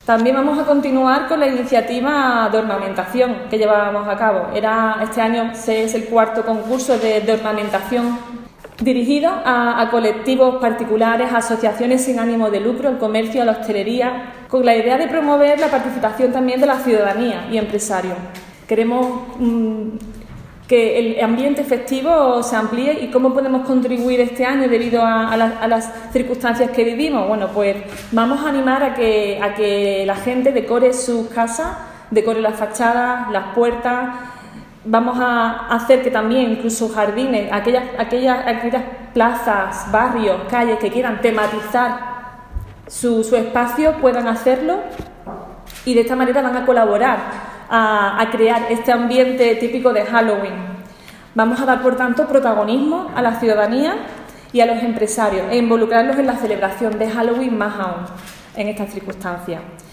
También vamos a continuar con la iniciativa de ornamentación que llevábamos a cabo. Este año es el cuarto concurso de ornamentación dirigido a colectivos particulares, a asociaciones sin ánimo de lucro, al comercio, a la hostelería, con la idea de promover la participación también de la ciudadanía y empresarios. Queremos que el ambiente festivo se amplíe. ¿Y cómo podemos contribuir este año debido a las circunstancias que vivimos? Bueno, pues vamos a animar a que la gente decore sus casas, decore las fachadas, las puertas. Vamos a hacer que también incluso jardines, aquellas plazas, barrios, calles que quieran tematizar su espacio puedan hacerlo, y de esta manera van a colaborar a crear este ambiente típico de Halloween. Vamos a dar, por tanto, protagonismo a la ciudadanía y a los empresarios e involucrarlos en la celebración de Halloween más aún en estas circunstancias.